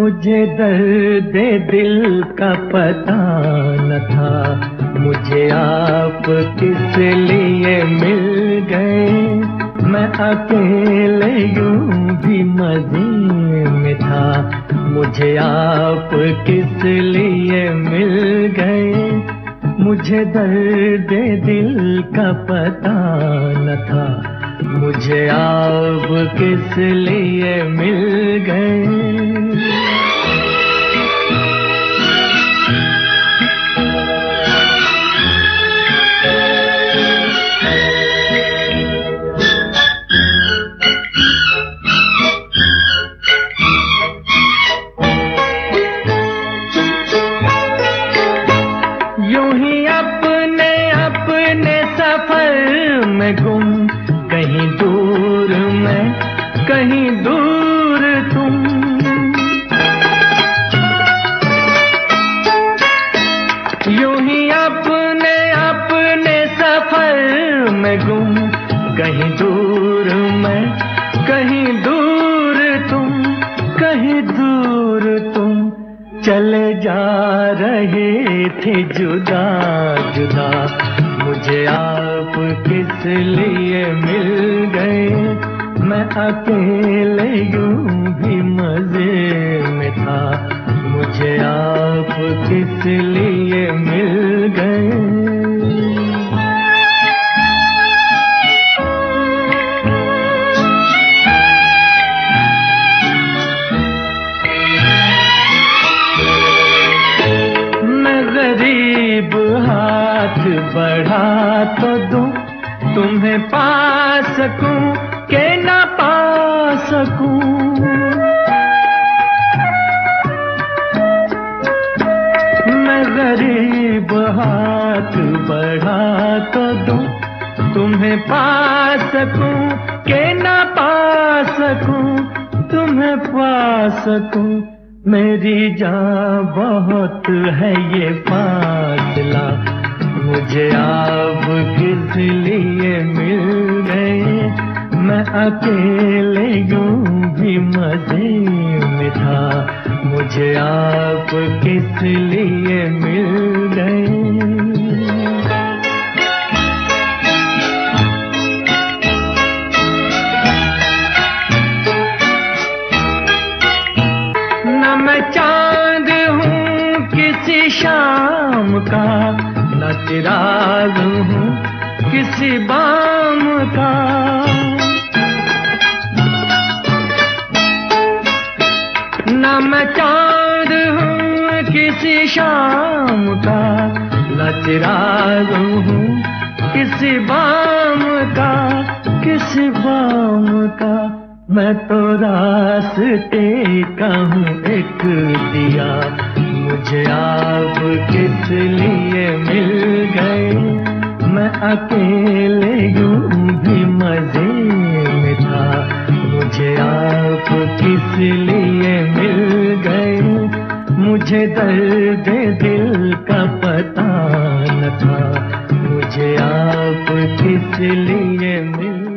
मुझे दर्द दिल का पता न था, मुझे आप किस लिए मिल गए। मैं अकेले यूं भी मजे में था, मुझे आप किस लिए मिल गए। मुझे दर्द दिल का पता न था, मुझे आप किस लिए मिल गए। यूं ही अपने अपने सफर में गुम, कहीं दूर मैं कहीं दूर तुम। यूं ही अपने अपने सफर में गुम, कहीं दूर मैं कहीं दूर तुम, कहीं दूर तुम। चले जा रहे थे जुदा जुदा, मुझे आप किस लिए मिल गए। मैं अकेले यूं भी मजे में था, मुझे आप किस लिए मिल गए। गरीब हाथ बढ़ा तो दूं, तुम्हें पा सकूं के ना पा सकूं। मैं गरीब हाथ बढ़ा तो दूं, तुम्हें पा सकूं के ना पा सकूं, तुम्हें पा सकूं। मेरी जान बहुत है ये फासला, मुझे आप किस लिए मिल गए। मैं अकेले यूं भी मजे में था, मुझे आप किस लिए मिल गए। मैं चांद हूँ किसी शाम का, न चिराग हूँ किसी बाम का। न मैं चांद हूँ किसी शाम का, न चिराग हूँ किसी बाम का, किसी बाम का। मैं तो रास्ते का हूँ एक दिया, मुझे आप किस लिए मिल गए। मैं अकेले यूं भी मजे में था, मुझे आप किस लिए मिल गए। मुझे दर्द दिल का पता न था, मुझे आप किस लिए मिल